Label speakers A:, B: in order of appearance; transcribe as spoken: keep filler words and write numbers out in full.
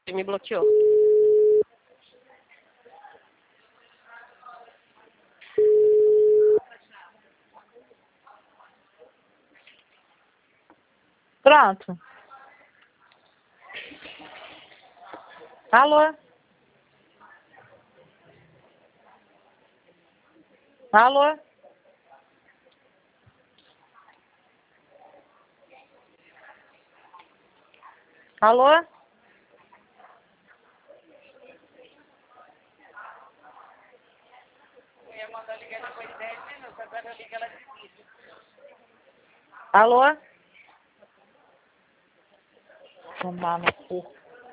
A: Me bloqueou.
B: Pronto. Alô? Alô? Alô?
A: Eu ia mandar ligar depois de dez minutos, agora eu ligo ela de vídeo.
B: Alô? Tomar no cu.